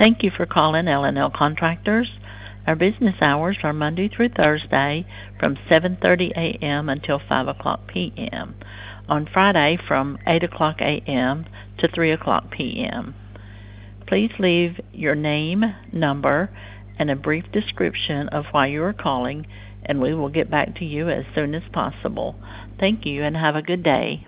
Thank you for calling L&L Contractors. Our business hours are Monday through Thursday from 7:30 a.m. until 5 o'clock p.m. On Friday from 8 o'clock a.m. to 3 o'clock p.m. Please leave your name, number, and a brief description of why you are calling, and we will get back to you as soon as possible. Thank you and have a good day.